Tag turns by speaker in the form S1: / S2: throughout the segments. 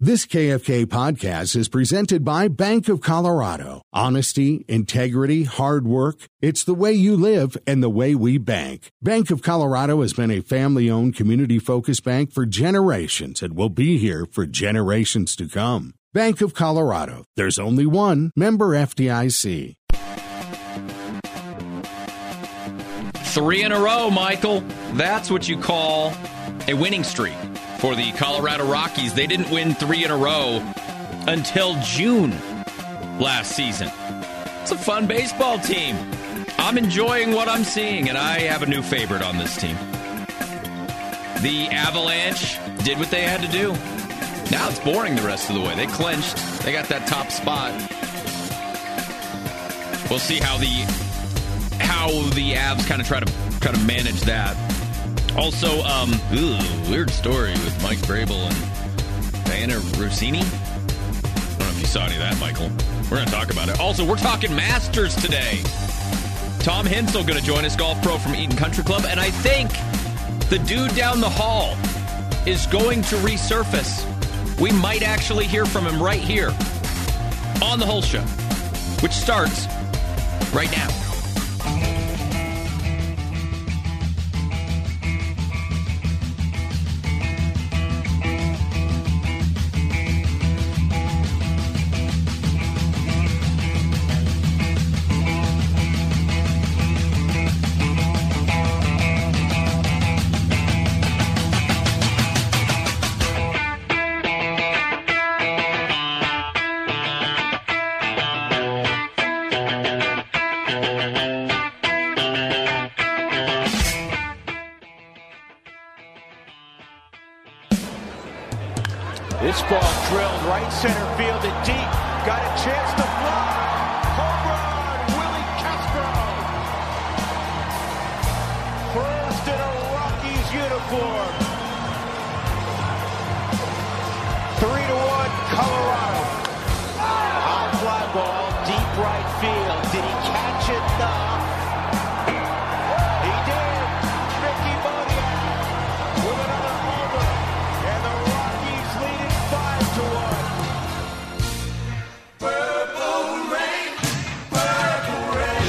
S1: This KFK podcast is presented by Bank of Colorado. Honesty, integrity, hard work. It's the way you live and the way we bank. Bank of Colorado has been a family-owned, community-focused bank for generations and will be here for generations to come. Bank of Colorado. There's only one. Member FDIC.
S2: 3 in a row, Michael. That's what you call a winning streak for the Colorado Rockies. They didn't win 3 in a row until June last season. It's a fun baseball team. I'm enjoying what I'm seeing, and I have a new favorite on this team. The Avalanche did what they had to do. Now it's boring the rest of the way. They clinched. They got that top spot. We'll see how the Avs kind of try to manage that. Also, weird story with Mike Vrabel and Diana Rossini. I don't know if you saw any of that, Michael. We're going to talk about it. Also, we're talking Masters today. Tom Hensel going to join us, golf pro from Eaton Country Club, and I think the dude down the hall is going to resurface. We might actually hear from him right here on the whole show, which starts right now.
S3: This ball drilled right center field and deep. Got a chance to fly. Home run, Willie Castro. First in a Rockies uniform. 3-1 Colorado. High fly ball, deep right field. Did he catch it? No. He did. Mickey Moniak with another homer. And the Rockies lead it 5-1. Purple rain, purple rain.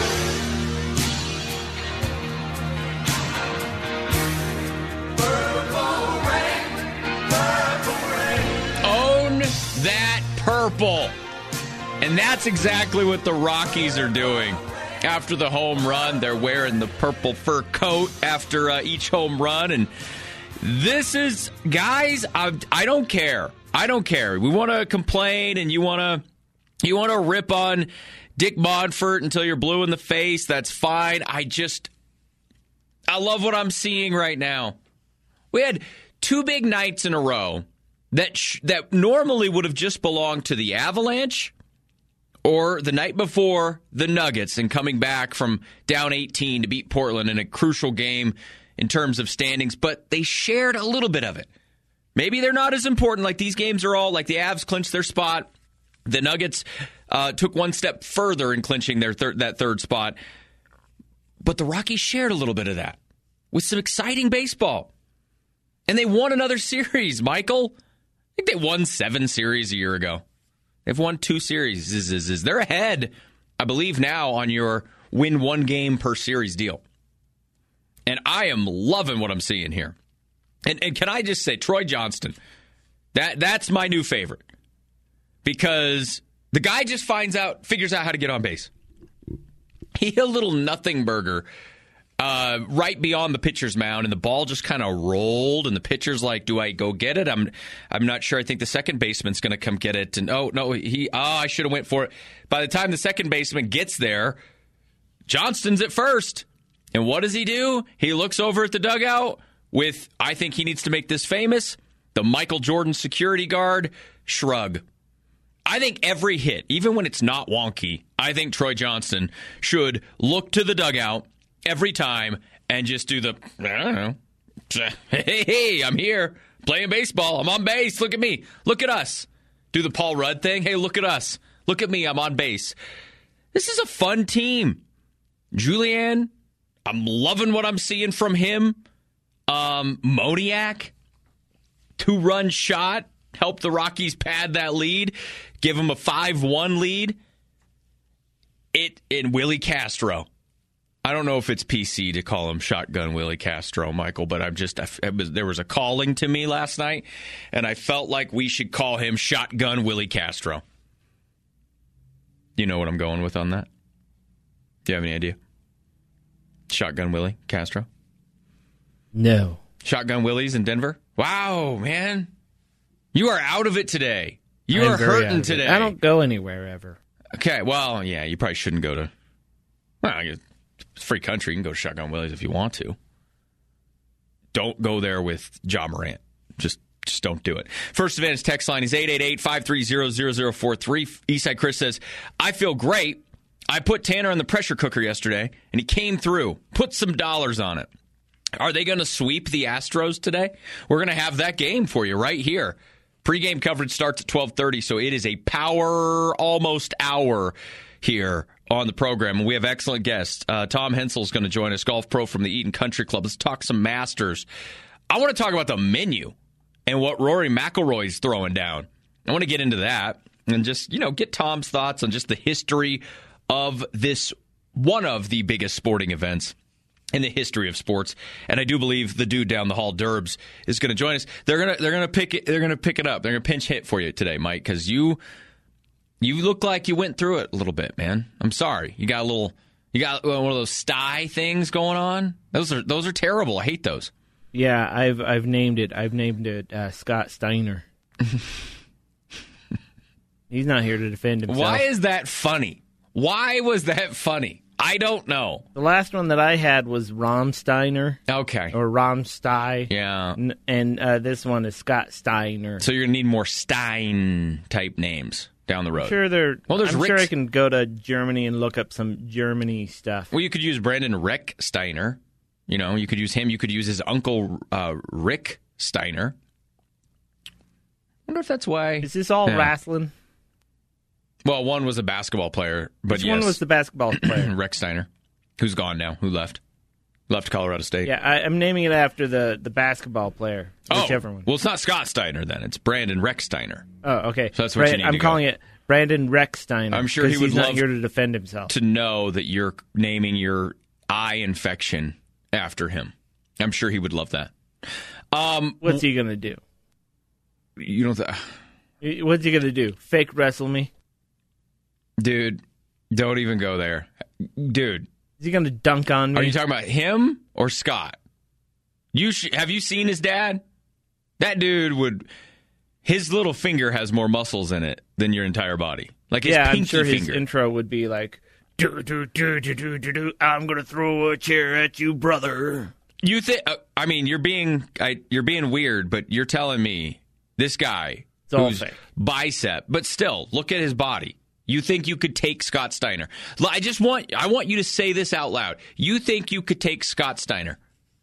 S3: Purple rain, purple rain.
S2: Own that purple. And that's exactly what the Rockies are doing. After the home run, they're wearing the purple fur coat after each home run. And this is, guys, I don't care. I don't care. We want to complain and you want to rip on Dick Monfort until you're blue in the face. That's fine. I love what I'm seeing right now. We had 2 big nights in a row that normally would have just belonged to the Avalanche or the night before the Nuggets, and coming back from down 18 to beat Portland in a crucial game in terms of standings, but they shared a little bit of it. Maybe they're not as important. Like these games are all, like the Avs clinched their spot. The Nuggets took one step further in clinching their that third spot. But the Rockies shared a little bit of that with some exciting baseball. And they won another series, Michael. I think they won 7 series a year ago. They've won 2 series. They're ahead, I believe, now on your win 1 game per series deal. And I am loving what I'm seeing here. And can I just say, Troy Johnston, that's my new favorite. Because the guy just figures out how to get on base. He hit a little nothing burger right beyond the pitcher's mound, and the ball just kind of rolled, and the pitcher's like, do I go get it? I'm not sure. I think the second baseman's going to come get it. And I should have went for it. By the time the second baseman gets there, Johnston's at first. And what does he do? He looks over at the dugout with, I think he needs to make this famous, the Michael Jordan security guard shrug. I think every hit, even when it's not wonky, I think Troy Johnston should look to the dugout every time and just do the, I don't know, hey, I'm here playing baseball. I'm on base. Look at me. Look at us. Do the Paul Rudd thing. Hey, look at us. Look at me. I'm on base. This is a fun team. Julian, I'm loving what I'm seeing from him. Moniak, 2-run shot. help the Rockies pad that lead, give them a 5-1 lead. In Willie Castro. I don't know if it's PC to call him Shotgun Willie Castro, Michael, but there was a calling to me last night, and I felt like we should call him Shotgun Willie Castro. You know what I'm going with on that? Do you have any idea? Shotgun Willie Castro?
S4: No.
S2: Shotgun Willie's in Denver? Wow, man. You are out of it today. You are hurting today.
S4: I don't go anywhere ever.
S2: Okay, well, yeah, you probably shouldn't go to... Well, it's a free country. You can go to Shotgun Willie's if you want to. Don't go there with Ja Morant. Just don't do it. First Advantage text line is 888-530-0043. Eastside Chris says, I feel great. I put Tanner in the pressure cooker yesterday, and he came through. Put some dollars on it. Are they going to sweep the Astros today? We're going to have that game for you right here. Pre-game coverage starts at 12:30, so it is a power almost hour here on the program. And we have excellent guests. Tom Hensel is going to join us, golf pro from the Eaton Country Club. Let's talk some Masters. I want to talk about the menu and what Rory McIlroy's throwing down. I want to get into that and just, get Tom's thoughts on just the history of this, one of the biggest sporting events in the history of sports. And I do believe the dude down the hall, Derbs, is going to join us. They're going to pick it up. They're going to pinch hit for you today, Mike, because you look like you went through it a little bit, man. I'm sorry. You got one of those sty things going on. Those are terrible. I hate those.
S4: Yeah, I've named it. I've named it Scott Steiner. He's not here to defend himself.
S2: Why is that funny? Why was that funny? I don't know.
S4: The last one that I had was Romsteiner.
S2: Okay.
S4: Or Romsty.
S2: Yeah.
S4: And this one is Scott Steiner.
S2: So you're going to need more Stein-type names down the road.
S4: I'm sure I can go to Germany and look up some Germany stuff.
S2: Well, you could use Brandon Rick Steiner. You could use him. You could use his uncle, Rick Steiner. I wonder if that's why.
S4: Is this all wrestling?
S2: Well, one was a basketball player, but
S4: Which one was the basketball player?
S2: Rex Steiner, who's gone now, who left Colorado State.
S4: Yeah, I'm naming it after the basketball player, whichever one.
S2: Well, it's not Scott Steiner then. It's Brandon Rex Steiner.
S4: Oh, okay.
S2: So that's what you need
S4: I'm calling it Brandon Rex Steiner.
S2: I'm sure he would
S4: he's not
S2: love
S4: here to defend himself.
S2: to know that you're naming your eye infection after him. I'm sure he would love that.
S4: What's he going to do?
S2: You don't...
S4: What's he going to do? Fake wrestle me?
S2: Dude, don't even go there. Dude.
S4: Is he going to dunk on me?
S2: Are you talking about him or Scott? Have you seen his dad? That dude would... His little finger has more muscles in it than your entire body. Like his pinky
S4: I'm sure his
S2: finger.
S4: intro would be like, I'm going to throw a chair at you, brother.
S2: You think? You're being weird, but you're telling me this guy who's bicep, but still, look at his body. You think you could take Scott Steiner? I want you to say this out loud. You think you could take Scott Steiner?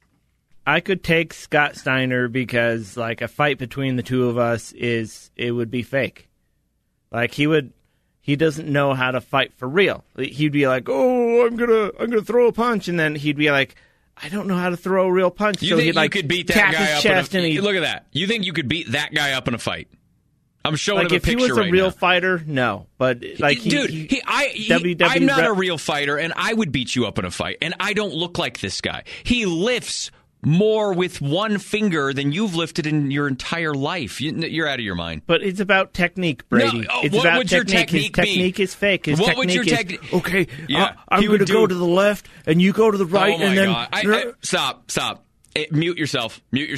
S4: I could take Scott Steiner because, like, a fight between the two of us it would be fake. Like, he doesn't know how to fight for real. He'd be like, "Oh, I'm gonna throw a punch," and then he'd be like, "I don't know how to throw a real punch."
S2: You think you could beat that guy up? Look at that. You think you could beat that guy up in a fight? I'm showing him a picture right now.
S4: If he was a real fighter, no. But like,
S2: I'm not a real fighter, and I would beat you up in a fight. And I don't look like this guy. He lifts more with one finger than you've lifted in your entire life. You're out of your mind.
S4: But it's about technique, Brady.
S2: No,
S4: it's
S2: what
S4: about
S2: would
S4: technique.
S2: your technique
S4: His technique is fake. His
S2: what
S4: technique
S2: would your
S4: is,
S2: technique?
S4: Okay,
S2: yeah,
S4: I'm going to go to the left, and you go to the right,
S2: oh my
S4: and then...
S2: God. Stop. Mute yourself.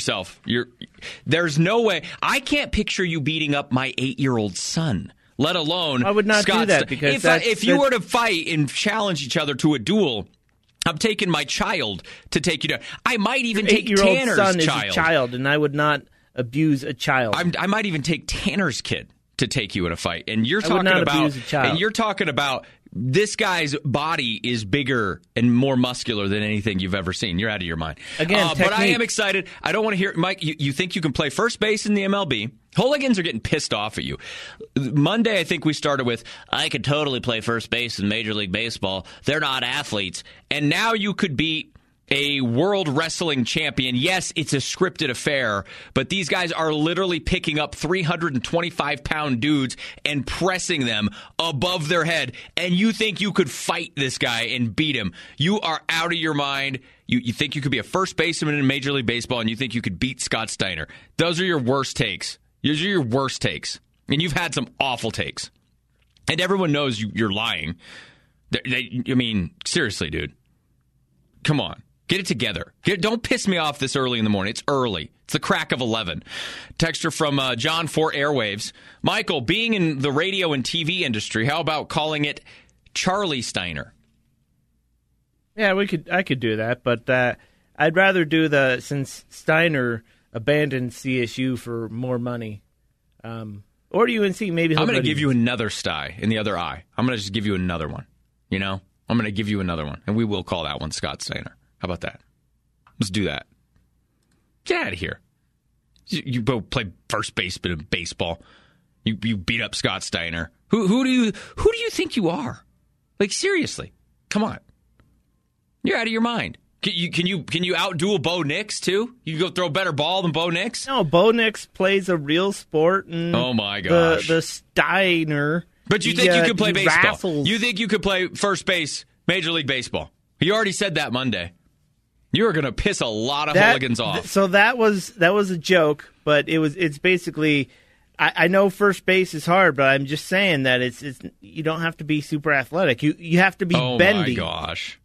S2: There's no way. I can't picture you beating up my 8-year-old son, let alone
S4: I would not
S2: Scott
S4: do that because
S2: if you were to fight and challenge each other to a duel, I'm taking my child to take you down. I might even take Tanner's
S4: son
S2: child.
S4: Is a child, and I would not abuse a child.
S2: I might even take Tanner's kid to take you in a fight. And you're talking
S4: abuse a child.
S2: And you're talking about this guy's body is bigger and more muscular than anything you've ever seen. You're out of your mind.
S4: Again,
S2: but I am excited. I don't want to hear Mike. You think you can play first base in the MLB? Hooligans are getting pissed off at you. Monday, I think we started with, I could totally play first base in Major League Baseball. They're not athletes. And now you could beat a world wrestling champion. Yes, it's a scripted affair, but these guys are literally picking up 325-pound dudes and pressing them above their head, and you think you could fight this guy and beat him. You are out of your mind. You think you could be a first baseman in Major League Baseball, and you think you could beat Scott Steiner. Those are your worst takes. Those are your worst takes. And you've had some awful takes. And everyone knows you're lying. I mean, seriously, dude. Come on. Get it together. Don't piss me off this early in the morning. It's early. It's the crack of 11. Texter from John for Airwaves. Michael, being in the radio and TV industry, how about calling it Charlie Steiner?
S4: Yeah, I could do that, but I'd rather do since Steiner abandoned CSU for more money. Or UNC, maybe.
S2: I'm going to give you another sty in the other eye. I'm going to just give you another one. You know? I'm going to give you another one, and we will call that one Scott Steiner. How about that? Let's do that. Get out of here. You both play first baseman in baseball. You beat up Scott Steiner. Who do you think you are? Like, seriously. Come on. You're out of your mind. Can you outduel Bo Nix too? You can go throw a better ball than Bo Nix?
S4: No, Bo Nix plays a real sport, and
S2: oh my gosh,
S4: the Steiner.
S2: But you think you could play baseball?
S4: Raffles.
S2: You think you could play first base, Major League Baseball? You already said that Monday. You were going to piss a lot of hooligans off.
S4: So that was a joke, but it's basically. I know first base is hard, but I'm just saying that it's you don't have to be super athletic. You have to be bendy.
S2: Oh my gosh,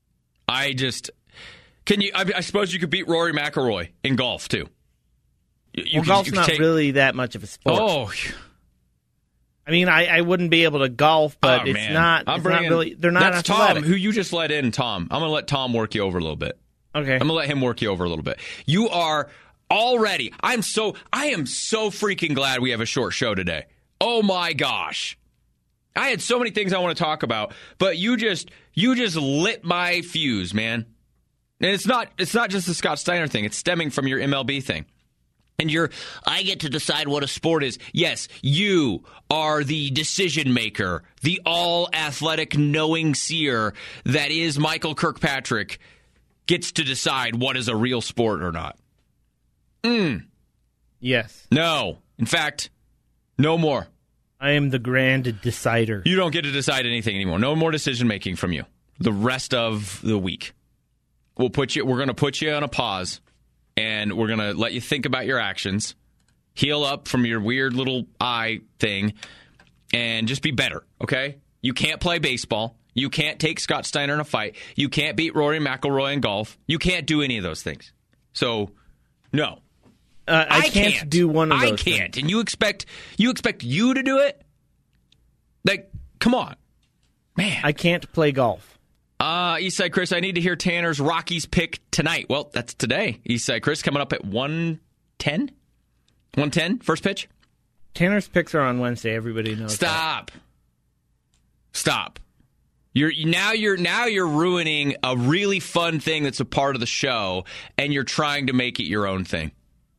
S2: I suppose you could beat Rory McIlroy in golf too.
S4: Golf's not really that much of a sport.
S2: Oh.
S4: I mean, I wouldn't be able to golf, but it's not. Not really. They're not
S2: that's
S4: athletic.
S2: Tom, who you just let in. Tom, I'm going to let Tom work you over a little bit.
S4: Okay,
S2: I'm going to let him work you over a little bit. You are already. I am so freaking glad we have a short show today. Oh my gosh, I had so many things I want to talk about, but you just lit my fuse, man. And it's not just the Scott Steiner thing. It's stemming from your MLB thing. And I get to decide what a sport is. Yes, you are the decision maker, the all-athletic knowing seer that is Michael Kirkpatrick gets to decide what is a real sport or not.
S4: Yes.
S2: No. In fact, no more.
S4: I am the grand decider.
S2: You don't get to decide anything anymore. No more decision making from you the rest of the week. We're going to put you on a pause. And we're going to let you think about your actions, heal up from your weird little eye thing, and just be better, okay? You can't play baseball. You can't take Scott Steiner in a fight. You can't beat Rory McIlroy in golf. You can't do any of those things. So, no.
S4: I can't do one of those
S2: I can't. Things. And you expect you to do it? Like, come on. Man.
S4: I can't play golf.
S2: Eastside Chris, I need to hear Tanner's Rockies pick tonight. Well, that's today. Eastside Chris coming up at 1:10? 1:10, first pitch?
S4: Tanner's picks are on Wednesday. Everybody knows.
S2: Stop. You're ruining a really fun thing that's a part of the show, and you're trying to make it your own thing.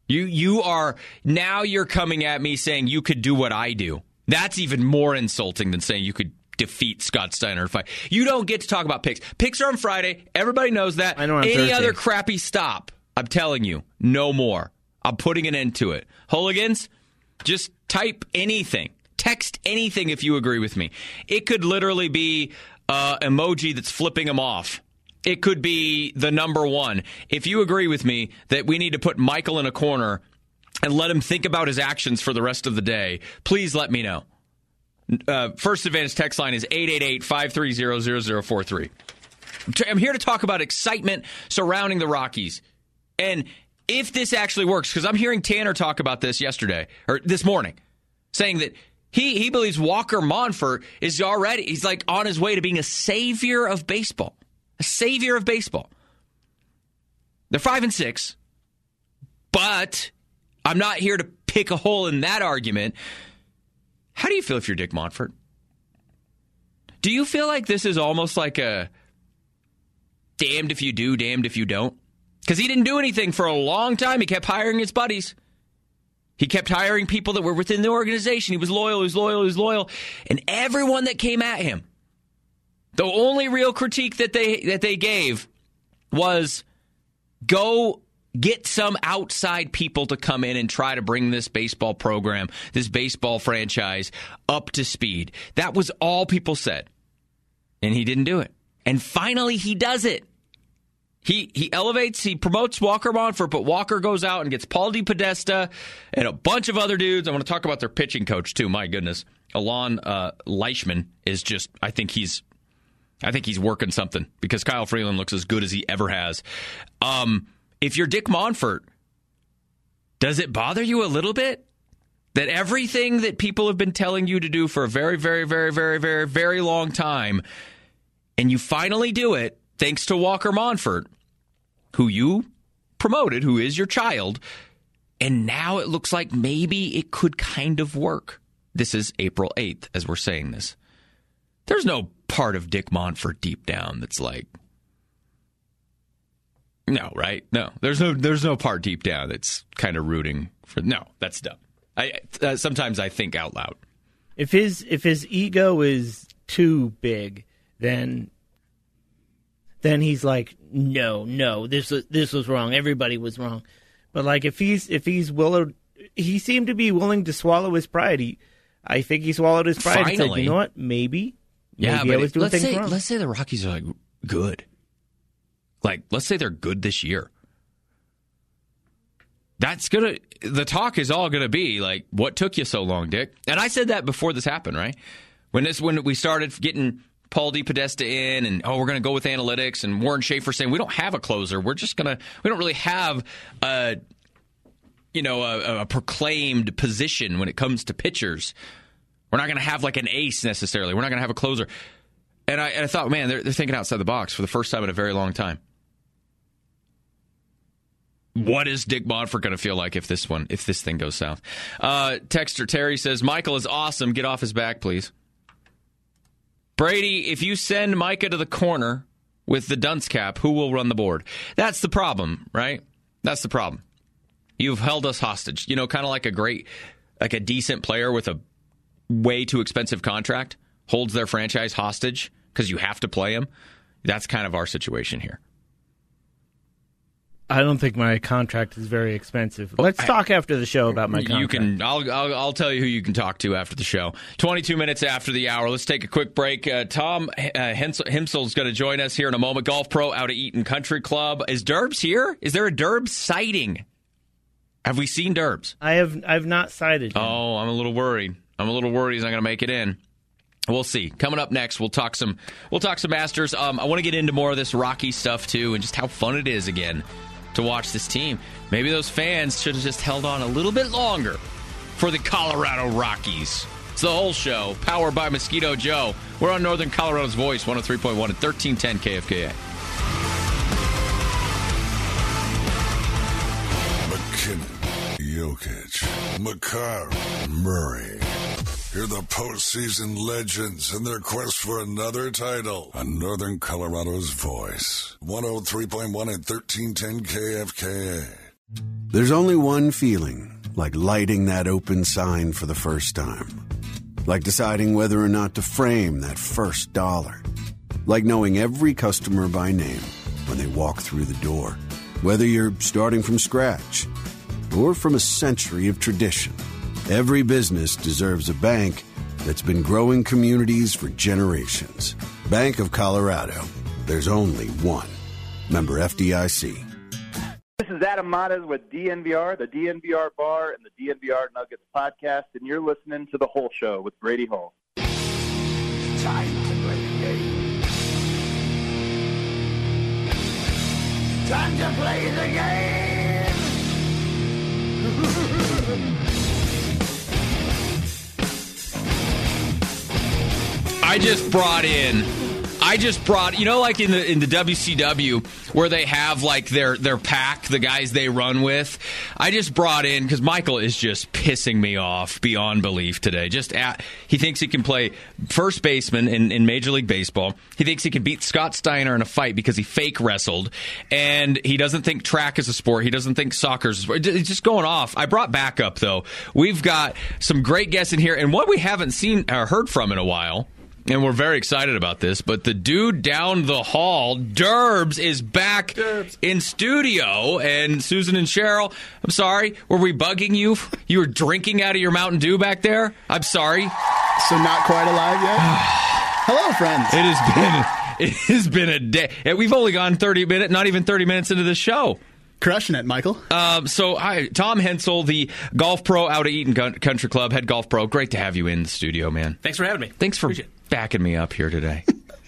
S2: You're coming at me saying you could do what I do. That's even more insulting than saying you could defeat Scott Steiner fight. You don't get to talk about picks. Picks are on Friday. Everybody knows that.
S4: I know on
S2: Any
S4: Thursday.
S2: other crappy stop. I'm telling you, no more. I'm putting an end to it. Hooligans, just type anything. Text anything if you agree with me. It could literally be emoji that's flipping them off. It could be the number one. If you agree with me that we need to put Michael in a corner and let him think about his actions for the rest of the day, please let me know. First Advantage text line is 888-530-0043. I'm here to talk about excitement surrounding the Rockies. And if this actually works, because I'm hearing Tanner talk about this this morning, saying that he believes Walker Monfort is he's like on his way to being a savior of baseball. A savior of baseball. They're 5-6, but I'm not here to pick a hole in that argument. How do you feel if you're Dick Monfort? Do you feel like this is almost like a damned if you do, damned if you don't? Because he didn't do anything for a long time. He kept hiring his buddies. He kept hiring people that were within the organization. He was loyal. And everyone that came at him, the only real critique that they gave was go get some outside people to come in and try to bring this baseball program, this baseball franchise, up to speed. That was all people said. And he didn't do it. And finally, he does it. He elevates, he promotes Walker Monfort, but Walker goes out and gets Paul DePodesta and a bunch of other dudes. I want to talk about their pitching coach, too. My goodness. Alon Leishman is just, I think he's working something because Kyle Freeland looks as good as he ever has. If you're Dick Monfort, does it bother you a little bit that everything that people have been telling you to do for a very, very, very, very, very, very long time, and you finally do it thanks to Walker Monfort, who you promoted, who is your child, and now it looks like maybe it could kind of work. This is April 8th as we're saying this. There's no part of Dick Monfort deep down that's like, no, right? No, there's no part deep down that's kind of rooting for. No, that's dumb. Sometimes I think out loud.
S4: If his ego is too big, then he's like, no, this was wrong. Everybody was wrong. But like if he's willing, he seemed to be willing to swallow his pride. I think he swallowed his pride.
S2: Finally.
S4: And said, you know what? Maybe
S2: but
S4: I was doing things wrong.
S2: Let's say the Rockies are like good. Like, let's say they're good this year. The talk is all gonna be like, what took you so long, Dick? And I said that before this happened, right? When we started getting Paul DePodesta in, and we're gonna go with analytics, and Warren Schaefer saying we don't have a closer. We don't really have a proclaimed position when it comes to pitchers. We're not gonna have like an ace necessarily. We're not gonna have a closer. And I thought, man, they're thinking outside the box for the first time in a very long time. What is Dick Monfort going to feel like if this thing goes south? Texter Terry says, Michael is awesome. Get off his back, please. Brady, if you send Micah to the corner with the dunce cap, who will run the board? That's the problem, right? That's the problem. You've held us hostage. You know, kind of like a decent player with a way too expensive contract holds their franchise hostage because you have to play him. That's kind of our situation here.
S4: I don't think my contract is very expensive. Let's talk after the show about my contract.
S2: I'll tell you who you can talk to after the show. 22 minutes after the hour. Let's take a quick break. Tom Himsel is going to join us here in a moment. Golf pro out at Eaton Country Club. Is Derbs here? Is there a Derbs sighting? Have we seen Derbs?
S4: I've not sighted him.
S2: Oh, I'm a little worried. He's not going to make it in. We'll see. Coming up next, we'll talk some Masters. I want to get into more of this Rocky stuff too, and just how fun it is again to watch this team. Maybe those fans should have just held on a little bit longer for the Colorado Rockies. It's the whole show, powered by Mosquito Joe. We're on Northern Colorado's Voice, 103.1 and 1310 KFKA.
S5: McKinnon, Jokic, Makar, Murray. Hear the postseason legends in their quest for another title on Northern Colorado's Voice. 103.1 and 1310 KFKA.
S6: There's only one feeling like lighting that open sign for the first time. Like deciding whether or not to frame that first dollar. Like knowing every customer by name when they walk through the door. Whether you're starting from scratch or from a century of tradition. Every business deserves a bank that's been growing communities for generations. Bank of Colorado. There's only one. Member FDIC.
S7: This is Adam Matas with DNVR, the DNVR Bar, and the DNVR Nuggets podcast, and you're listening to The Whole Show with Brady Hall.
S8: Time to play the game. Time to play the game.
S2: I just brought, you know, like in the WCW where they have like their pack, the guys they run with. I just brought in, because Michael is just pissing me off beyond belief today. He thinks he can play first baseman in Major League Baseball. He thinks he can beat Scott Steiner in a fight because he fake wrestled. And he doesn't think track is a sport. He doesn't think soccer is a sport. It's just going off. I brought backup, though. We've got some great guests in here. And what we haven't seen or heard from in a while and we're very excited about this, but the dude down the hall, Derbs, is back in studio. And Susan and Cheryl, I'm sorry, were we bugging you? You were drinking out of your Mountain Dew back there? I'm sorry.
S9: So not quite alive yet? Hello, friends.
S2: It has been a day. We've only gone 30 minutes, not even 30 minutes into the show.
S9: Crushing it, Michael.
S2: Hi, Tom Hensel, the golf pro out at Eaton Country Club, head golf pro. Great to have you in the studio, man.
S10: Thanks for having me.
S2: Thanks for backing me up here today.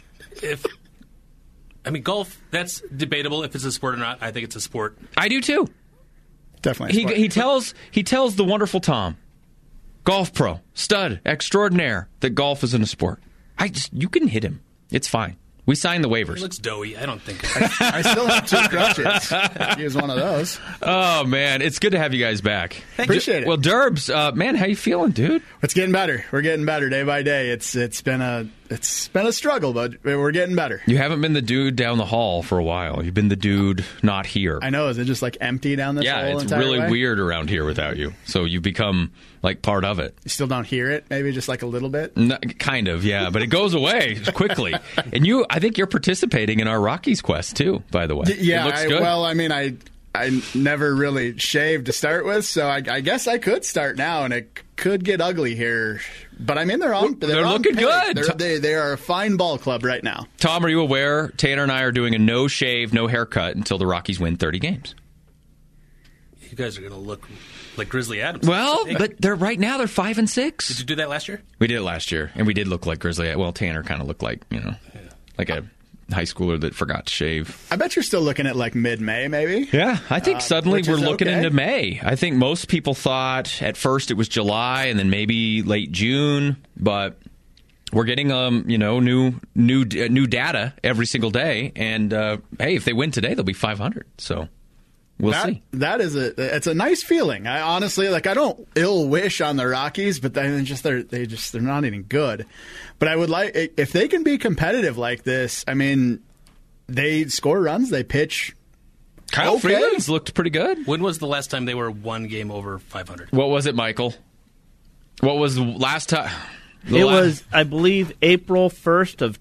S10: Golf, that's debatable if it's a sport or not. I think it's a sport.
S2: I do too.
S9: Definitely.
S2: He tells the wonderful Tom, golf pro, stud extraordinaire, that golf isn't a sport. You can hit him. It's fine. We signed the waivers.
S10: He looks doughy. I don't think.
S9: I still have 2 crutches. He was one of those.
S2: Oh, man. It's good to have you guys back.
S9: Appreciate it.
S2: Well, Derbs, man, how you feeling, dude?
S9: It's getting better. We're getting better day by day. It's been a struggle, but we're getting better.
S2: You haven't been the dude down the hall for a while. You've been the dude not here.
S9: I know. Is it just like empty down this whole entire way?
S2: Yeah, it's really weird around here without you. So you become like part of it.
S9: You still don't hear it? Maybe just like a little bit?
S2: No, kind of, yeah. But it goes away quickly. And I think you're participating in our Rockies quest, too, by the way.
S9: Yeah.
S2: It looks good.
S9: Well, I mean, I never really shaved to start with, so I guess I could start now, and it could get ugly here. But I mean, they're
S2: looking good.
S9: They are a fine ball club right now.
S2: Tom, are you aware Tanner and I are doing a no shave, no haircut until the Rockies win 30 games?
S10: You guys are going to look like Grizzly Adams.
S2: Well, but they're 5-6.
S10: Did you do that last year?
S2: We did it last year, and we did look like Grizzly. Well, Tanner kind of looked like, like a high schooler that forgot to shave.
S9: I bet you're still looking at like mid-May, maybe.
S2: Yeah, I think suddenly we're looking
S9: okay.
S2: into May. I think most people thought at first it was July and then maybe late June, but we're getting new data every single day. And hey, if they win today, they'll be 500. So we'll see.
S9: It's a nice feeling. I honestly I don't ill wish on the Rockies, but they're not even good. But I would like if they can be competitive like this. I mean, they score runs, they pitch.
S2: Kyle Freeland's looked pretty good.
S10: When was the last time they were one game over 500?
S2: What was it, Michael? What was the last time?
S4: Was, I believe, April 1st of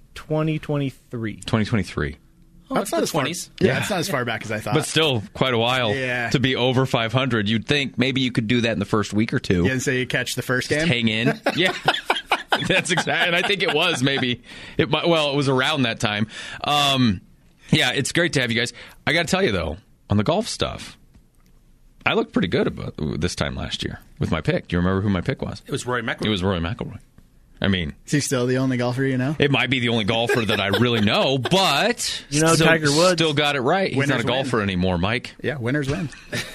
S4: 2023.
S2: 2023.
S10: Oh,
S9: that's not
S10: the
S9: as far.
S10: 20s.
S9: Yeah, it's not as far back as I thought.
S2: But still, quite a while to be over 500. You'd think maybe you could do that in the first week or two.
S9: Yeah, and so you catch the first game?
S2: Just hang in. Yeah. That's exactly, and I think it was maybe. It was around that time. Yeah, it's great to have you guys. I got to tell you, though, on the golf stuff, I looked pretty good about this time last year with my pick. Do you remember who my pick was?
S10: It was Rory McIlroy.
S2: It was Rory McIlroy. I mean,
S9: is he still the only golfer you know?
S2: It might be the only golfer that I really know, but
S4: Tiger Woods
S2: still got it right. He's
S9: Winners
S2: not a golfer anymore, Mike.
S9: Yeah, winners win.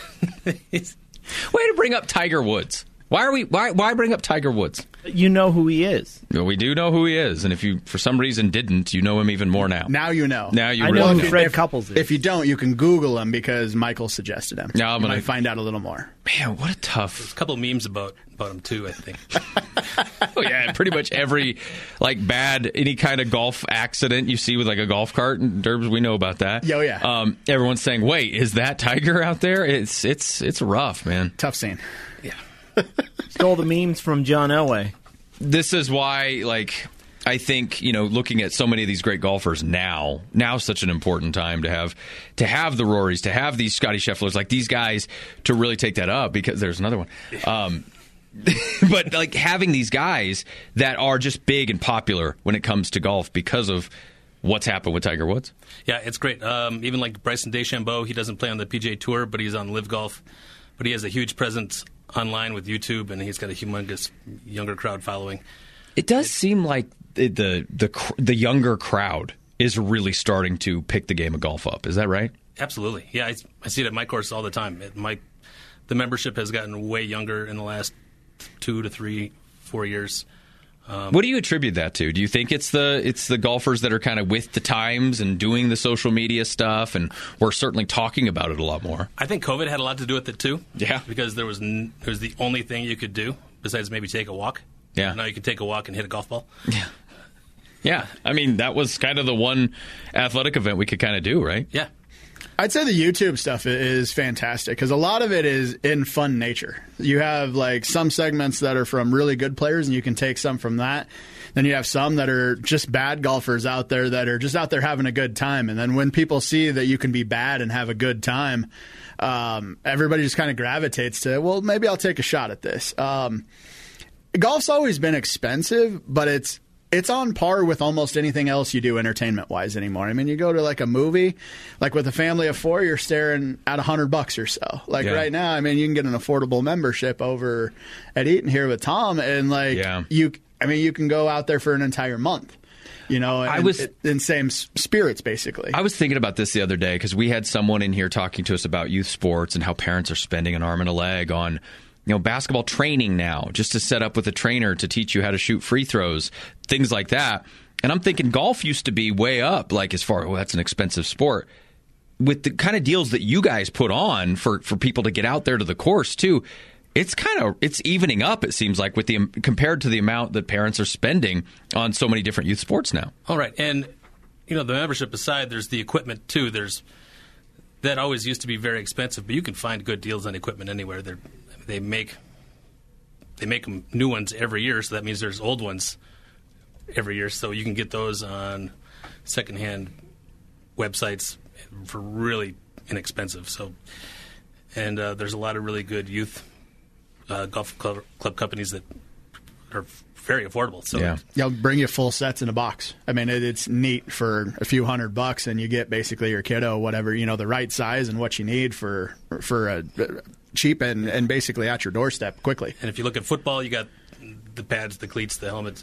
S2: Way to bring up Tiger Woods. Why bring up Tiger Woods?
S4: You know who he is.
S2: We do know who he is, and if you for some reason didn't, you know him even more now.
S9: Now you know.
S2: Now you
S4: I
S2: really
S4: know
S2: know.
S4: who Fred Couples is.
S9: If you don't, you can Google him because Michael suggested him.
S2: No,
S9: you might find out a little more.
S2: Man, what a tough.
S10: There's a couple of memes about him too, I think.
S2: Oh yeah, pretty much every any kind of golf accident you see with like a golf cart and Derbs, we know about that.
S9: Oh yeah.
S2: Everyone's saying, "Wait, is that Tiger out there?" It's rough, man.
S9: Tough scene.
S2: Yeah.
S4: Stole the memes from John Elway.
S2: This is why, I think, looking at so many of these great golfers now such an important time to have the Rorys, to have these Scotty Schefflers, like these guys, to really take that up, because there's another one. But having these guys that are just big and popular when it comes to golf because of what's happened with Tiger Woods.
S10: Yeah, it's great. Even like Bryson DeChambeau, he doesn't play on the PGA Tour, but he's on Live Golf. But he has a huge presence online with YouTube, and he's got a humongous younger crowd following.
S2: It does seem like the younger crowd is really starting to pick the game of golf up. Is that right?
S10: Absolutely. Yeah, I see it at my course all the time. The membership has gotten way younger in the last 2 to 3, 4 years.
S2: What do you attribute that to? Do you think it's the golfers that are kind of with the times and doing the social media stuff, and we're certainly talking about it a lot more?
S10: I think COVID had a lot to do with it too.
S2: Yeah,
S10: because it was the only thing you could do besides maybe take a walk.
S2: Yeah,
S10: now you can take a walk and hit a golf ball.
S2: Yeah, yeah. I mean, that was kind of the one athletic event we could kind of do, right?
S10: Yeah.
S9: I'd say the YouTube stuff is fantastic because a lot of it is in fun nature. You have like some segments that are from really good players, and you can take some from that. Then you have some that are just bad golfers out there that are just out there having a good time. And then when people see that you can be bad and have a good time, everybody just kind of gravitates to, well, maybe I'll take a shot at this. Golf's always been expensive, but it's on par with almost anything else you do entertainment-wise anymore. I mean, you go to like a movie, like with a family of 4, you're staring at $100 or so. Like right now, I mean, you can get an affordable membership over at Eaton here with Tom, and like you can go out there for an entire month. You know, in same spirits, basically.
S2: I was thinking about this the other day because we had someone in here talking to us about youth sports and how parents are spending an arm and a leg on basketball training now, just to set up with a trainer to teach you how to shoot free throws, things like that. And I'm thinking golf used to be way up, like as far, that's an expensive sport. With the kind of deals that you guys put on for people to get out there to the course too, it's evening up, it seems like, compared to the amount that parents are spending on so many different youth sports now.
S10: All right. And, the membership aside, there's the equipment too. That always used to be very expensive, but you can find good deals on equipment anywhere. They make new ones every year, so that means there's old ones every year. So you can get those on secondhand websites for really inexpensive. So, and there's a lot of really good youth golf club companies that are very affordable. So
S9: they'll bring you full sets in a box. I mean, it's neat for a few $100, and you get basically your kiddo whatever the right size and what you need for a cheap and basically at your doorstep quickly.
S10: And if you look at football, you got the pads, the cleats, the helmets.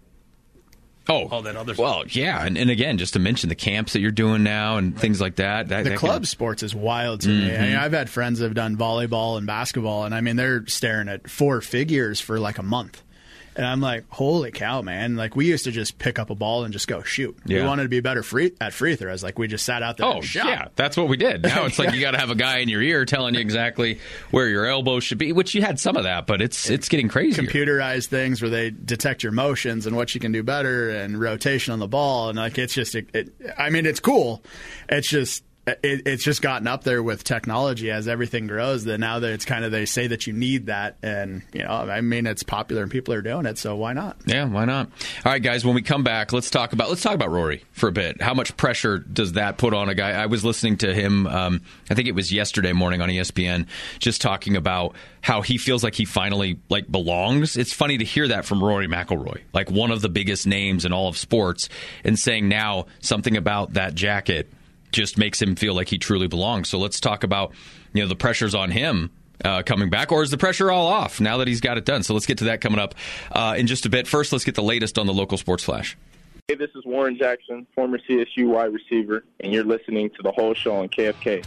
S10: All that other stuff.
S2: Well, yeah, and again, just to mention the camps that you're doing now and things like that.
S9: The club sports is wild to me. I mean, I've had friends that have done volleyball and basketball, and I mean, they're staring at 4 figures for like a month. And I'm like, holy cow, man. Like, we used to just pick up a ball and just go shoot. Yeah. We wanted to be better at free throws. Like, we just sat out there and shot.
S2: Yeah, that's what we did. Now it's like you got to have a guy in your ear telling you exactly where your elbow should be, which you had some of that, but it's getting crazy.
S9: Computerized things where they detect your motions and what you can do better and rotation on the ball. And, like, it's just, I mean, it's cool. It's just gotten up there with technology as everything grows. That now that it's kind of, they say that you need that, and I mean, it's popular and people are doing it, so why not?
S2: Yeah, why not? All right, guys, when we come back, let's talk about Rory for a bit. How much pressure does that put on a guy? I was listening to him, I think it was yesterday morning on ESPN, just talking about how he feels like he finally belongs. It's funny to hear that from Rory McIlroy, like one of the biggest names in all of sports, and saying now something about that jacket just makes him feel like he truly belongs. So let's talk about the pressures on him coming back, or is the pressure all off now that he's got it done? So let's get to that coming up in just a bit. First, let's get the latest on the local sports flash.
S11: Hey, this is Warren Jackson, former CSU wide receiver, and you're listening to The Whole Show on KFK.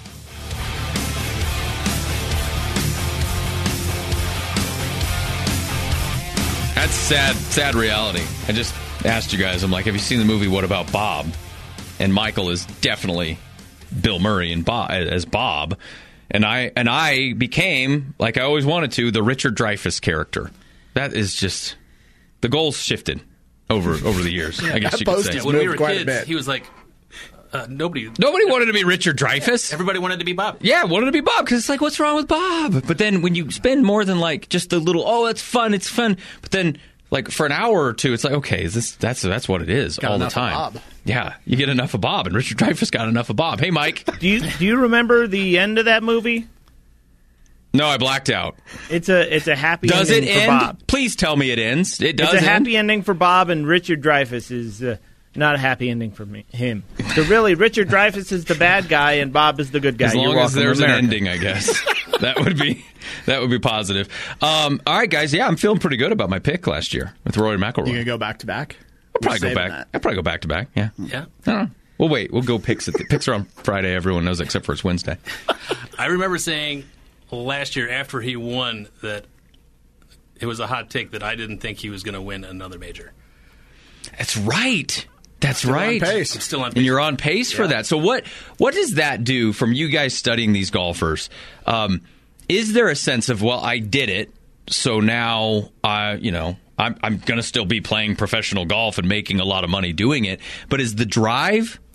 S2: That's sad reality. I just asked you guys, I'm like, have you seen the movie What About Bob? And Michael is definitely Bill Murray as Bob. And I became, like I always wanted to, the Richard Dreyfuss character. That is just, the goals shifted over the years, I guess you could say.
S10: When we were kids, he was like, nobody
S2: wanted to be Richard Dreyfuss.
S10: Everybody wanted to be Bob.
S2: Yeah, wanted to be Bob, because it's like, what's wrong with Bob? But then when you spend more than like just the little, it's fun. But then like for an hour or two, it's like, okay, that's what it is all the time.
S9: Bob.
S2: Yeah, you get enough of Bob, and Richard Dreyfuss got enough of Bob. Hey, Mike.
S4: Do you remember the end of that movie?
S2: No, I blacked out.
S4: It's a happy ending for Bob. Does it end?
S2: Please tell me it ends. It does.
S4: It's a happy ending for Bob, and Richard Dreyfuss is not a happy ending for him. So really, Richard Dreyfuss is the bad guy, and Bob is the good guy.
S2: As long as there's an ending, I guess. That would be positive. All right, guys. Yeah, I'm feeling pretty good about my pick last year with Rory McIlroy.
S9: You gonna go back to back?
S2: I'll probably go back to back. Yeah.
S10: Yeah.
S2: I don't know. We'll wait. We'll go picks. Picks are on Friday. Everyone knows, except for it's Wednesday.
S10: I remember saying last year after he won that it was a hot take that I didn't think he was going to win another major.
S2: That's right. That's
S9: still
S2: right.
S9: On pace.
S10: I'm still on pace.
S2: And you're on pace for that. So what does that do from you guys studying these golfers? Is there a sense of, well, I did it, so now I'm going to still be playing professional golf and making a lot of money doing it, but is the drive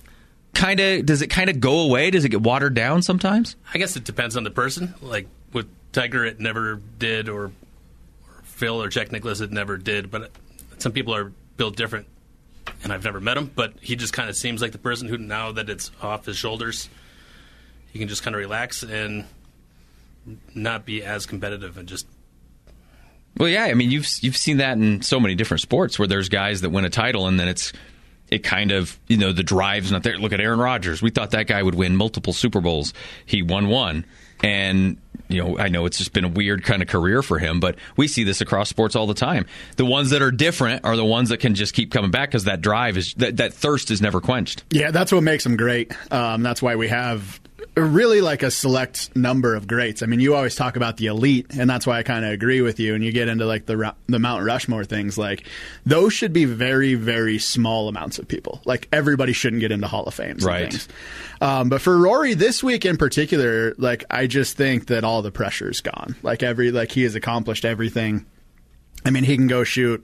S2: does it kind of go away? Does it get watered down sometimes?
S10: I guess it depends on the person. Like with Tiger, it never did, or Phil or Jack Nicklaus, it never did. But some people are built different, and I've never met him. But he just kind of seems like the person who, now that it's off his shoulders, he can just kind of relax and not be as competitive and just.
S2: Well, yeah, I mean, you've seen that in so many different sports where there's guys that win a title and then it kind of, the drive's not there. Look at Aaron Rodgers. We thought that guy would win multiple Super Bowls. He won one. And, I know it's just been a weird kind of career for him, but we see this across sports all the time. The ones that are different are the ones that can just keep coming back because that drive is, that thirst is never quenched.
S9: Yeah, that's what makes them great. That's why we have really like a select number of greats. I mean, you always talk about the elite, and that's why I kind of agree with you. And you get into like the Mount Rushmore things, like those should be very, very small amounts of people. Like everybody shouldn't get into Hall of Fames, right? And things. But for Rory this week in particular, like I just think that all the pressure's gone. Like he has accomplished everything. I mean, he can go shoot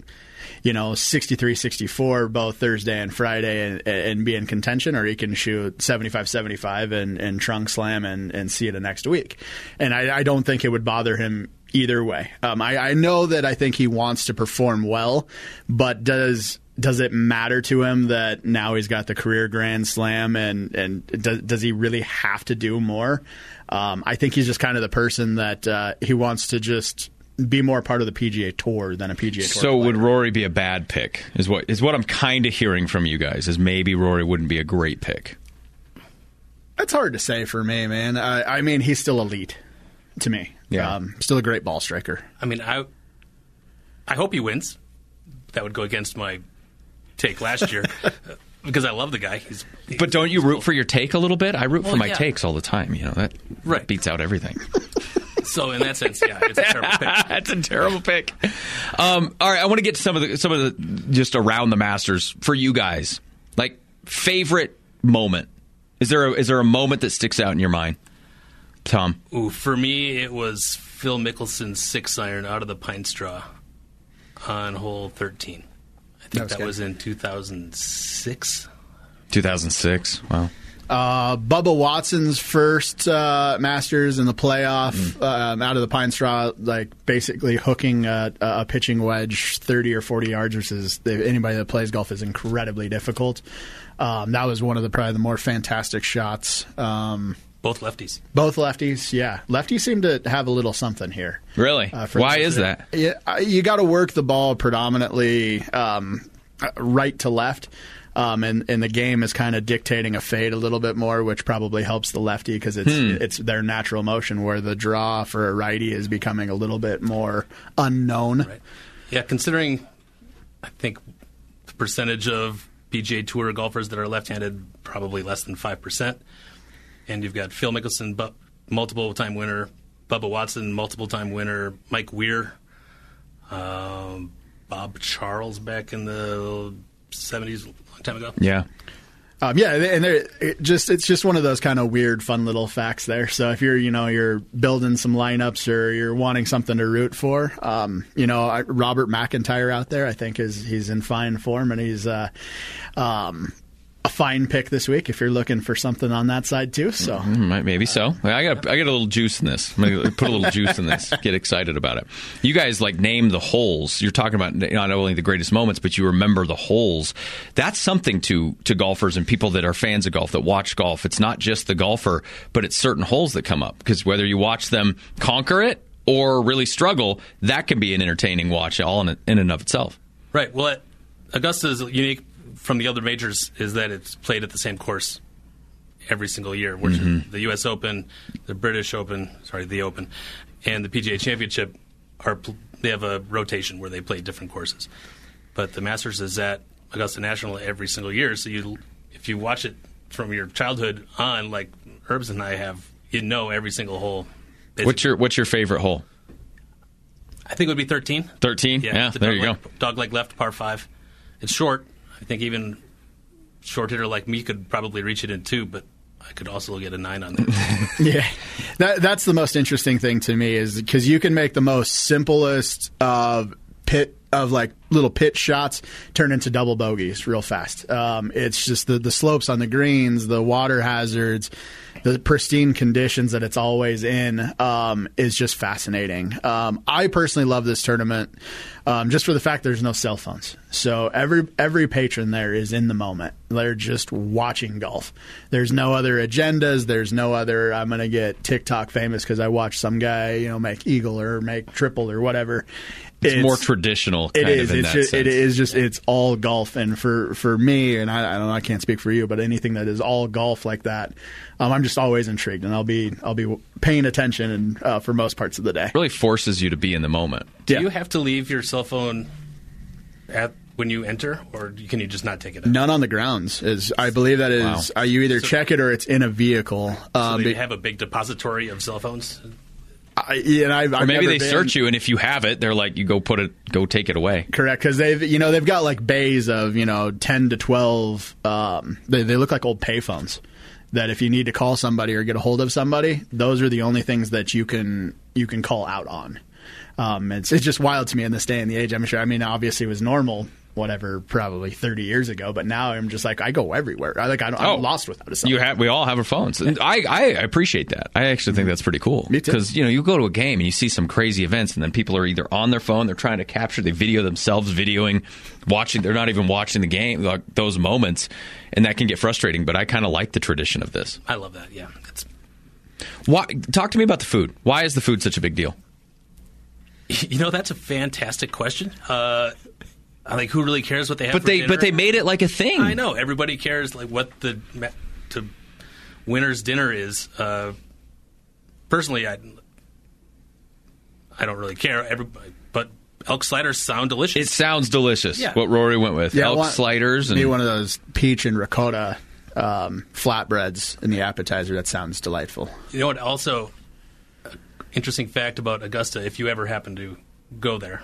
S9: 63-64 both Thursday and Friday and be in contention, or he can shoot 75-75 and trunk slam and see it the next week. And I don't think it would bother him either way. I know that I think he wants to perform well, but does it matter to him that now he's got the career Grand Slam and does he really have to do more? I think he's just kind of the person that he wants to just be more part of the PGA Tour than a PGA Tour
S2: So
S9: player.
S2: would Rory be a bad pick? Is what I'm kind of hearing from you guys, is maybe Rory wouldn't be a great pick.
S9: That's hard to say for me, man. I mean, he's still elite to me.
S2: Yeah.
S9: Still a great ball striker.
S10: I mean, I hope he wins. That would go against my take last year because I love the guy.
S2: But don't you root for your take a little bit? I root for my takes all the time. That beats out everything.
S10: So in that sense, yeah, it's a terrible pick.
S2: That's a terrible pick. All right, I want to get to some of the just around the Masters for you guys. Like favorite moment. Is there a moment that sticks out in your mind, Tom?
S10: Ooh, for me, it was Phil Mickelson's 6-iron out of the pine straw on hole 13. I think that was in 2006.
S2: 2006. Wow.
S9: Bubba Watson's first Masters in the playoff out of the pine straw, like basically hooking a pitching wedge 30 or 40 yards, versus anybody that plays golf is incredibly difficult. That was one of probably the more fantastic shots.
S10: Both lefties.
S9: Both lefties, yeah. Lefties seem to have a little something here.
S2: Really? Why is that?
S9: You got to work the ball predominantly right to left. And the game is kind of dictating a fade a little bit more, which probably helps the lefty because it's their natural motion, where the draw for a righty is becoming a little bit more unknown.
S10: Right. Yeah, considering I think the percentage of PGA Tour golfers that are left-handed, probably less than 5%. And you've got Phil Mickelson, multiple-time winner, Bubba Watson, multiple-time winner, Mike Weir, Bob Charles back in the 70s, long time ago.
S2: Yeah.
S9: And it's just one of those kind of weird, fun little facts there. So if you're building some lineups or you're wanting something to root for, Robert McIntyre out there, I think he's in fine form, and he's a fine pick this week if you're looking for something on that side too. So
S2: maybe so. I got a little juice in this. I'm gonna put a little juice in this. Get excited about it. You guys name the holes. You're talking about not only the greatest moments, but you remember the holes. That's something to golfers and people that are fans of golf, that watch golf. It's not just the golfer, but it's certain holes that come up, because whether you watch them conquer it or really struggle, that can be an entertaining watch all in and of itself.
S10: Right. Well, Augusta is unique from the other majors is that it's played at the same course every single year, which is the U.S. Open, the Open, and the PGA Championship they have a rotation where they play different courses. But the Masters is at Augusta National every single year, so if you watch it from your childhood on, like Herbs and I have, every single hole.
S2: What's your favorite hole?
S10: I think it would be 13.
S2: 13? Yeah, there you go.
S10: Dogleg left, par 5. It's short. I think even short hitter like me could probably reach it in 2, but I could also get a 9 on there.
S9: Yeah, that's the most interesting thing to me, is because you can make the most simplest pit of like little pitch shots turn into double bogeys real fast. It's just the slopes on the greens, the water hazards, the pristine conditions that it's always in is just fascinating. I personally love this tournament just for the fact there's no cell phones. So every patron there is in the moment. They're just watching golf. There's no other agendas. There's no other, I'm going to get TikTok famous because I watched some guy, make eagle or make triple or whatever.
S2: It's more traditional kind of in that sense.
S9: It is just, it's all golf. And for me, and I don't know, I can't speak for you, but anything that is all golf like that, I'm just always intrigued, and I'll be paying attention for most parts of the day.
S2: It really forces you to be in the moment.
S10: Do you have to leave your cell phone when you enter, or can you just not take it out?
S9: None on the grounds. I believe that is you either check it or it's in a vehicle.
S10: So they have a big depository of cell phones?
S2: Or maybe they search you, and if you have it, they're like, you go take it away.
S9: Correct, because they've got like bays of 10 to 12. They look like old payphones. That if you need to call somebody or get a hold of somebody, those are the only things that you can call out on. It's just wild to me in this day and the age. I'm sure. I mean, obviously it was normal, probably 30 years ago. But now I'm just like, I go everywhere. I'm lost without a cell phone.
S2: We all have our phones. And I appreciate that. I actually think that's pretty cool.
S9: Me too.
S2: Because you go to a game and you see some crazy events, and then people are either on their phone, they're trying to capture, they video themselves watching. They're not even watching the game, like those moments, and that can get frustrating. But I kind of like the tradition of this.
S10: I love that. Yeah.
S2: Talk to me about the food. Why is the food such a big deal?
S10: That's a fantastic question. Who really cares what they have for dinner?
S2: But they made it like a thing.
S10: I know. Everybody cares what the winner's dinner is. Personally, I don't really care. But elk sliders sound delicious.
S2: It sounds delicious,
S10: yeah.
S2: What Rory went with.
S9: Yeah,
S2: elk sliders.
S9: Maybe one of those peach and ricotta flatbreads in the appetizer. That sounds delightful.
S10: You know what? Also, interesting fact about Augusta, if you ever happen to go there,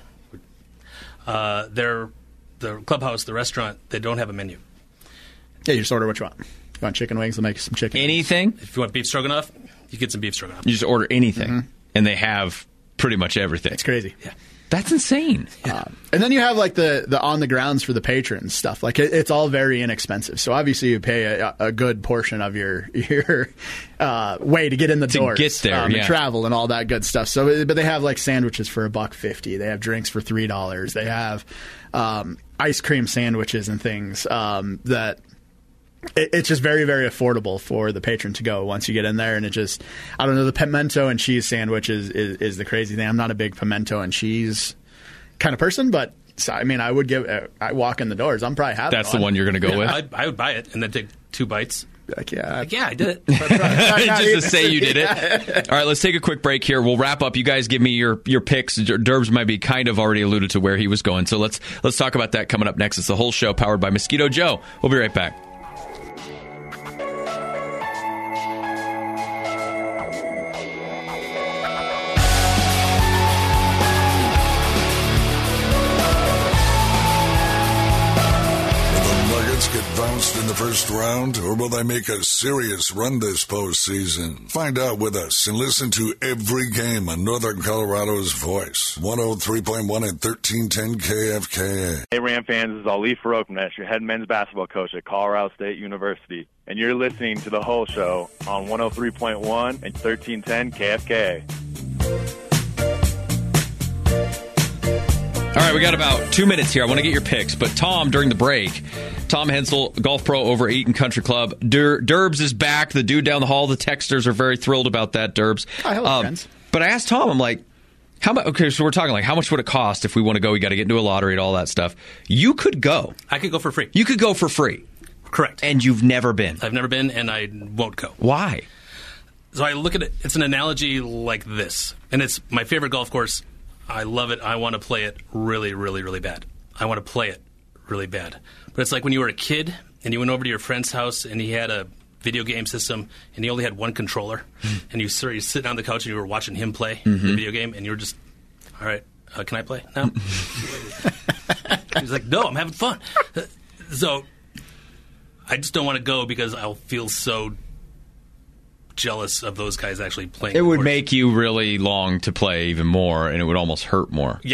S10: the clubhouse, the restaurant, they don't have a menu.
S9: Yeah, you just order what you want. You want chicken wings, they'll make you some chicken.
S2: Anything?
S10: If you want beef stroganoff, you get some beef stroganoff.
S2: You just order anything, and they have pretty much everything.
S9: It's crazy.
S10: Yeah.
S2: That's insane.
S9: Yeah. And then you have like the on the grounds for the patrons stuff. Like it's all very inexpensive. So obviously you pay a good portion of your way to get in the doors,
S2: get there,
S9: and travel and all that good stuff. So, but they have like sandwiches for $1.50. They have drinks for $3. They have ice cream sandwiches and things that. It's just very, very affordable for the patron to go once you get in there. And I don't know, the pimento and cheese sandwich is the crazy thing. I'm not a big pimento and cheese kind of person, but I mean, I walk in the doors, I'm probably happy.
S2: That's the one you're going to go with?
S10: I would buy it and then take 2 bites.
S9: Yeah,
S10: I did it.
S2: Just to say you did it. All right, let's take a quick break here. We'll wrap up. You guys give me your picks. Derbs might be kind of already alluded to where he was going. So let's talk about that coming up next. It's the whole show powered by Mosquito Joe. We'll be right back.
S5: Bounced in the first round, or will they make a serious run this postseason? Find out with us and listen to every game on Northern Colorado's voice. 103.1 and 1310 KFKA.
S12: Hey, Ram fans, this is Ali Faroknesh, your head men's basketball coach at Colorado State University, and you're listening to The Whole Show on 103.1 and 1310 KFKA.
S2: All right, we got about 2 minutes here. I want to get your picks, but Tom, during the break, Tom Hensel, golf pro over at Eaton Country Club. Derbs is back. The dude down the hall, the texters are very thrilled about that, Derbs.
S9: Hi, hello, friends.
S2: But I asked Tom, I'm like, how much? Okay, so we're talking like, how much would it cost if we want to go? We got to get into a lottery and all that stuff. You could go.
S10: I could go for free.
S2: You could go for free.
S10: Correct.
S2: And you've never been.
S10: I've never been, and I won't go.
S2: Why?
S10: So I look at it, it's an analogy like this, and it's my favorite golf course. I love it. I want to play it really, really, really bad. I want to play it really bad. But it's like when you were a kid and you went over to your friend's house and he had a video game system and he only had one controller and you're sitting on the couch and you were watching him play the video game and you were just, all right, can I play now? He's like, no, I'm having fun. So I just don't want to go because I'll feel so jealous of those guys actually playing.
S2: It would make you really long to play even more, and it would almost hurt more.
S10: Yes.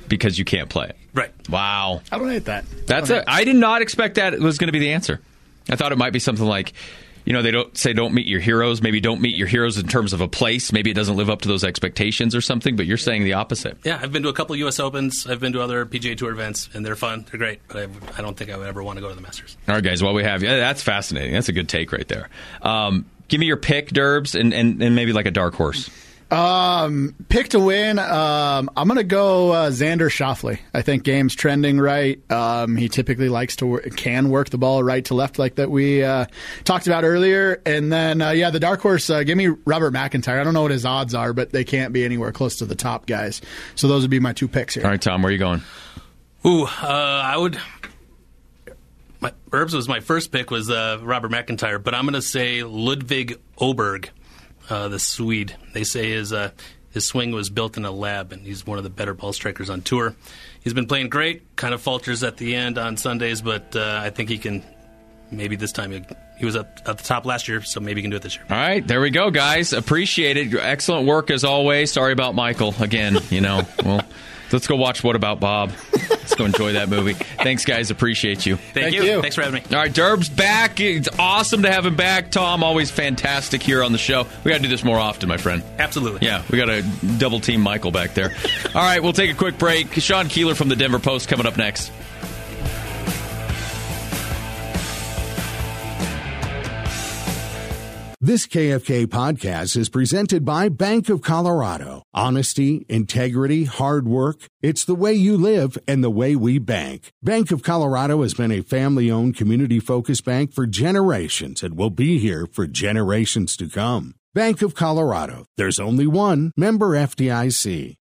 S2: because you can't play it.
S10: Right.
S2: Wow.
S9: I don't hate that.
S2: I did not expect that it was going to be the answer. I thought it might be something like, they don't meet your heroes. Maybe don't meet your heroes in terms of a place. Maybe it doesn't live up to those expectations or something, but you're saying the opposite.
S10: Yeah, I've been to a couple U.S. Opens. I've been to other PGA Tour events, and they're fun. They're great, but I don't think I would ever want to go to the Masters.
S2: All right, guys, while we have you, that's fascinating. That's a good take right there. Give me your pick, Derbs, and maybe like a dark horse.
S9: Pick to win. I'm going to go Xander Schauffele. I think game's trending right. He typically likes to can work the ball right to left like that we talked about earlier. And then, the dark horse, give me Robert McIntyre. I don't know what his odds are, but they can't be anywhere close to the top guys. So those would be my 2 picks here.
S2: All right, Tom, where are you going?
S10: I would... Herbs was my first pick, was Robert McIntyre, but I'm going to say Ludvig Åberg. The Swede. They say his swing was built in a lab, and he's one of the better ball strikers on tour. He's been playing great, kind of falters at the end on Sundays, but I think he can, maybe this time, he was at the top last year, so maybe he can do it this year.
S2: All right, there we go, guys. Appreciate it. Excellent work as always. Sorry about Michael again, Well, let's go watch What About Bob. Let's go enjoy that movie. Thanks, guys. Appreciate you.
S10: Thank you. Thanks for having me.
S2: All right, Derb's back. It's awesome to have him back. Tom, always fantastic here on the show. We got to do this more often, my friend.
S10: Absolutely.
S2: Yeah, we got to double team Michael back there. All right, we'll take a quick break. Sean Keeler from the Denver Post coming up next.
S1: This KFK podcast is presented by Bank of Colorado. Honesty, integrity, hard work. It's the way you live and the way we bank. Bank of Colorado has been a family-owned, community-focused bank for generations and will be here for generations to come. Bank of Colorado. There's only one. Member FDIC.